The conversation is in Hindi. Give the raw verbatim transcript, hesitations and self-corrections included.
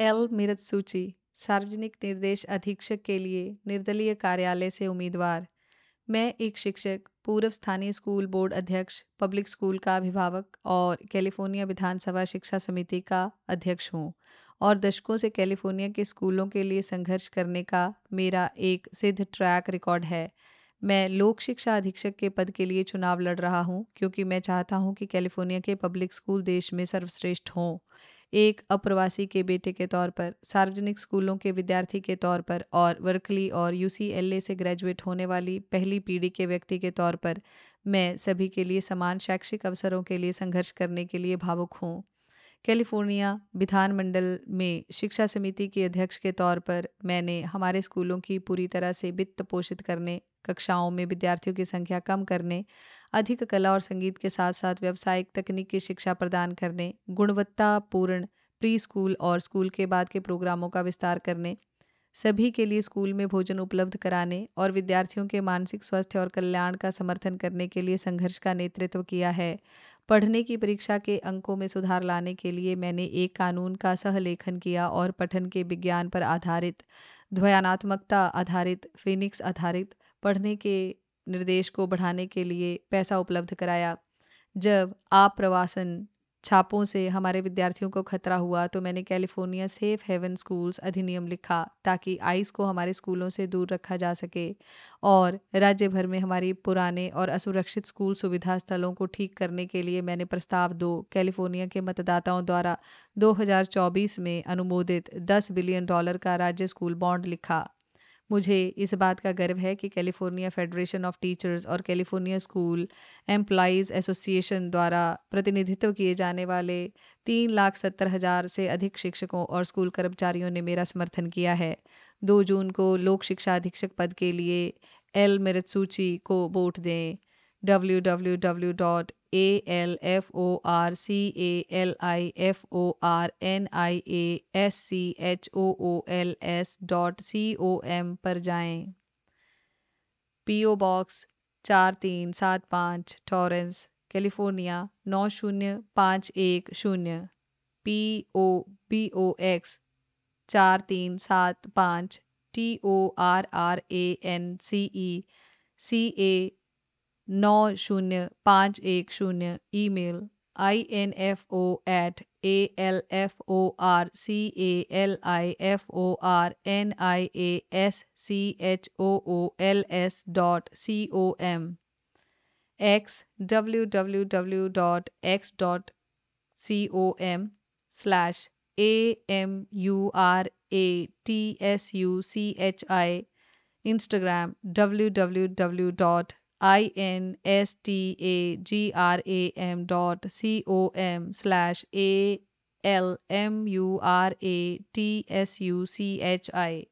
एल मित्सुची, सार्वजनिक निर्देश अधीक्षक के लिए निर्दलीय कार्यालय से उम्मीदवार। मैं एक शिक्षक, पूर्व स्थानीय स्कूल बोर्ड अध्यक्ष, पब्लिक स्कूल का अभिभावक और कैलिफोर्निया विधानसभा शिक्षा समिति का अध्यक्ष हूँ और दशकों से कैलिफोर्निया के स्कूलों के लिए संघर्ष करने का मेरा एक सिद्ध ट्रैक रिकॉर्ड है। मैं लोक शिक्षा अधीक्षक के पद के लिए चुनाव लड़ रहा हूँ क्योंकि मैं चाहता हूँ कि कैलिफोर्निया के पब्लिक स्कूल देश में सर्वश्रेष्ठ हों। एक अप्रवासी के बेटे के तौर पर, सार्वजनिक स्कूलों के विद्यार्थी के तौर पर और वर्कली और यूसीएलए से ग्रेजुएट होने वाली पहली पीढ़ी के व्यक्ति के तौर पर मैं सभी के लिए समान शैक्षिक अवसरों के लिए संघर्ष करने के लिए भावुक हूँ। कैलिफोर्निया विधानमंडल में शिक्षा समिति के अध्यक्ष के तौर पर मैंने हमारे स्कूलों की पूरी तरह से वित्त पोषित करने, कक्षाओं में विद्यार्थियों की संख्या कम करने, अधिक कला और संगीत के साथ साथ व्यावसायिक तकनीक की शिक्षा प्रदान करने, गुणवत्तापूर्ण प्री स्कूल और स्कूल के बाद के प्रोग्रामों का विस्तार करने, सभी के लिए स्कूल में भोजन उपलब्ध कराने और विद्यार्थियों के मानसिक स्वास्थ्य और कल्याण का समर्थन करने के लिए संघर्ष का नेतृत्व किया है। पढ़ने की परीक्षा के अंकों में सुधार लाने के लिए मैंने एक कानून का सहलेखन किया और पठन के विज्ञान पर आधारित, द्वयात्मकता आधारित, फिनिक्स आधारित पढ़ने के निर्देश को बढ़ाने के लिए पैसा उपलब्ध कराया। जब आप्रवासन छापों से हमारे विद्यार्थियों को खतरा हुआ तो मैंने कैलिफोर्निया सेफ हेवन स्कूल्स अधिनियम लिखा ताकि आइस को हमारे स्कूलों से दूर रखा जा सके और राज्य भर में हमारी पुराने और असुरक्षित स्कूल सुविधा स्थलों को ठीक करने के लिए मैंने प्रस्ताव दो कैलिफोर्निया के मतदाताओं द्वारा दो हज़ार चौबीस में अनुमोदित दस बिलियन डॉलर का राज्य स्कूल बॉन्ड लिखा। मुझे इस बात का गर्व है कि कैलिफोर्निया फेडरेशन ऑफ टीचर्स और कैलिफोर्निया स्कूल एम्प्लॉइज़ एसोसिएशन द्वारा प्रतिनिधित्व किए जाने वाले तीन लाख सत्तर हज़ार से अधिक शिक्षकों और स्कूल कर्मचारियों ने मेरा समर्थन किया है। दो जून को लोक शिक्षा अधीक्षक पद के लिए एल मित्सुची को वोट दें। W W W dot A L F O R C A L I F O R N I A S C H O O L S dot C O M पर जाएं। पीओ बॉक्स चार तीन सात पाँच टॉरेंस कैलिफोर्निया नौ शून्य पाँच एक शून्य, P O B O X चार तीन सात पाँच T O R R A N C E C A नौ शून्य पाँच एक शून्य, email I N F O at A L F O R C A L I F O R N I A S C H O O L S dot C O M, X W W W dot X dot C O M slash A M U R A T S U C H I, Instagram W W W dot I N S T A G R A M dot C O M slash A L M U R A T S U C H I.